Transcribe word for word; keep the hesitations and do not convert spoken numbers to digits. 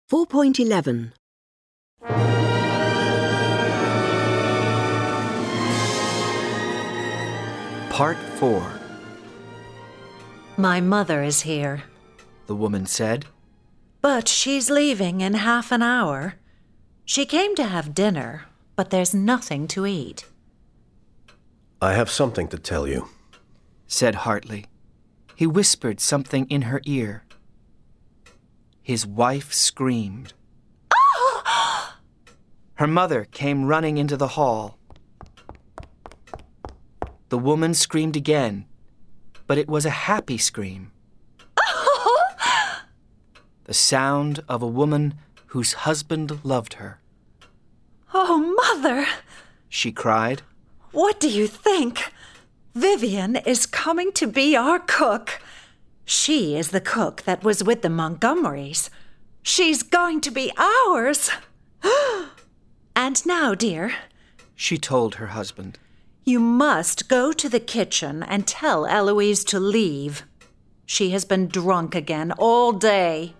four point eleven. Part four. My mother is here, The woman said. but she's leaving in half an hour. She came to have dinner, but there's nothing to eat. I have something to tell you, said Hartley. He whispered something in her ear. His wife screamed. Her mother came running into the hall. The woman screamed again, but it was a happy scream. The sound of a woman whose husband loved her. Oh, Mother! She cried. What do you think? Vivian is coming to be our cook. She is the cook that was with the Montgomerys. She's going to be ours. And now, dear, She told her husband. you must go to the kitchen and tell Eloise to leave. She has been drunk again all day.